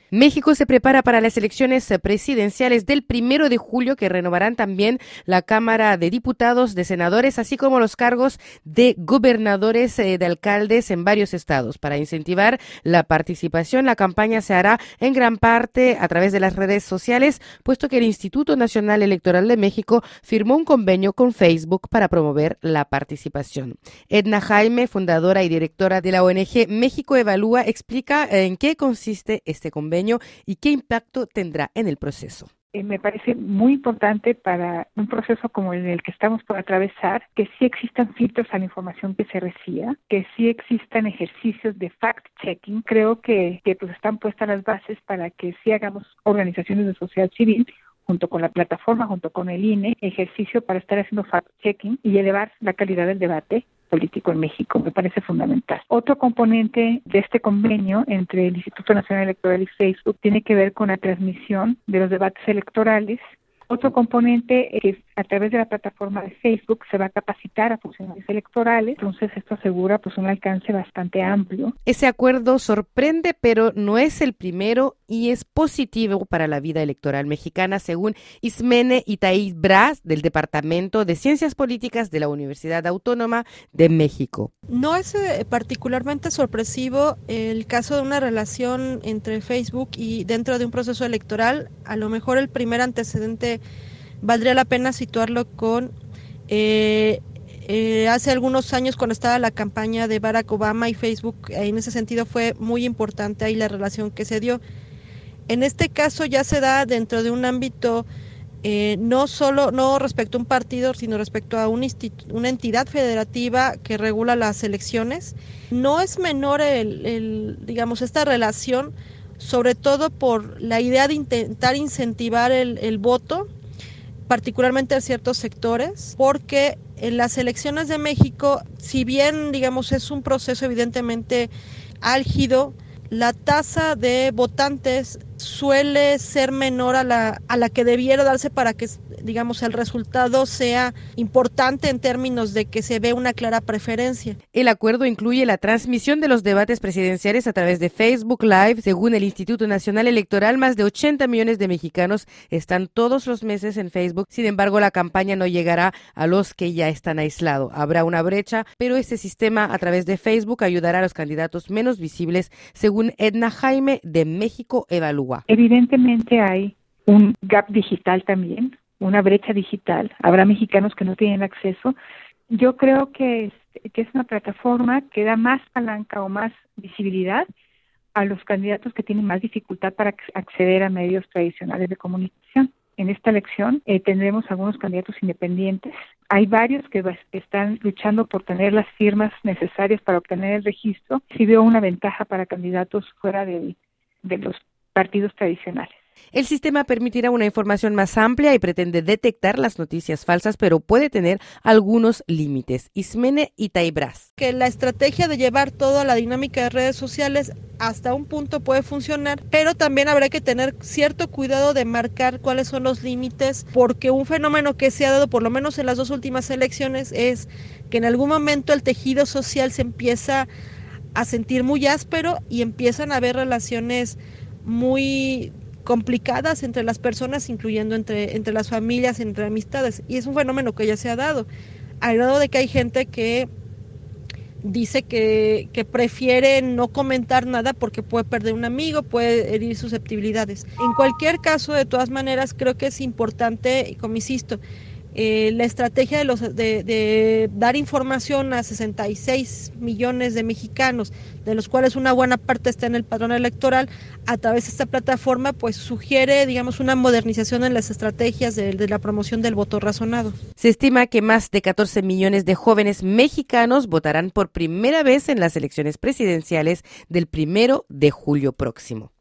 México se prepara para las elecciones presidenciales del 1 de julio que renovarán también la Cámara de Diputados, de senadores, así como los cargos de gobernadores, de alcaldes en varios estados. Para incentivar la participación, la campaña se hará en gran parte a través de las redes sociales, puesto que el Instituto Nacional Electoral de México firmó un convenio con Facebook para promover la participación. Edna Jaime, fundadora y directora de la ONG México Evalúa, explica en qué consiste este convenio y qué impacto tendrá en el proceso. Me parece muy importante para un proceso como el que estamos por atravesar, que sí existan filtros a la información que se reciba, que sí existan ejercicios de fact-checking. Creo que pues están puestas las bases para que sí hagamos organizaciones de sociedad civil, junto con la plataforma, junto con el INE, ejercicio para estar haciendo fact-checking y elevar la calidad del debate político en México. Me parece fundamental. Otro componente de este convenio entre el Instituto Nacional Electoral y Facebook tiene que ver con la transmisión de los debates electorales. Otro componente es a través de la plataforma de Facebook se va a capacitar a funcionarios electorales, entonces esto asegura pues un alcance bastante amplio. Ese acuerdo sorprende, pero no es el primero y es positivo para la vida electoral mexicana, según Ismene Itaibras, del Departamento de Ciencias Políticas de la Universidad Autónoma de México. No es particularmente sorpresivo el caso de una relación entre Facebook y dentro de un proceso electoral. A lo mejor el primer antecedente valdría la pena situarlo con hace algunos años cuando estaba la campaña de Barack Obama y Facebook. En ese sentido fue muy importante ahí la relación que se dio. En este caso ya se da dentro de un ámbito no respecto a un partido, sino respecto a una entidad federativa que regula las elecciones. No es menor esta relación, sobre todo por la idea de intentar incentivar el voto, particularmente a ciertos sectores, porque en las elecciones de México, si bien es un proceso evidentemente álgido, la tasa de votantes suele ser menor a la que debiera darse para que el resultado sea importante en términos de que se ve una clara preferencia. El acuerdo incluye la transmisión de los debates presidenciales a través de Facebook Live. Según el Instituto Nacional Electoral, más de 80 millones de mexicanos están todos los meses en Facebook. Sin embargo, la campaña no llegará a los que ya están aislados. Habrá una brecha, pero este sistema a través de Facebook ayudará a los candidatos menos visibles, según Edna Jaime de México Evalúa. Evidentemente hay un gap digital también, una brecha digital. Habrá mexicanos que no tienen acceso. Yo creo que es una plataforma que da más palanca o más visibilidad a los candidatos que tienen más dificultad para acceder a medios tradicionales de comunicación. En esta elección tendremos algunos candidatos independientes. Hay varios que están luchando por tener las firmas necesarias para obtener el registro. Sí veo una ventaja para candidatos fuera de los partidos tradicionales. El sistema permitirá una información más amplia y pretende detectar las noticias falsas, pero puede tener algunos límites. Ismene Itaibras. Que la estrategia de llevar toda la dinámica de redes sociales hasta un punto puede funcionar, pero también habrá que tener cierto cuidado de marcar cuáles son los límites, porque un fenómeno que se ha dado, por lo menos en las dos últimas elecciones, es que en algún momento el tejido social se empieza a sentir muy áspero y empiezan a haber relaciones muy complicadas entre las personas, incluyendo entre las familias, entre amistades, y es un fenómeno que ya se ha dado, al grado de que hay gente que dice que prefiere no comentar nada porque puede perder un amigo, puede herir susceptibilidades. En cualquier caso, de todas maneras, creo que es importante, como insisto, la estrategia de dar información a 66 millones de mexicanos, de los cuales una buena parte está en el padrón electoral, a través de esta plataforma, pues sugiere, una modernización en las estrategias de la promoción del voto razonado. Se estima que más de 14 millones de jóvenes mexicanos votarán por primera vez en las elecciones presidenciales del 1 de julio próximo.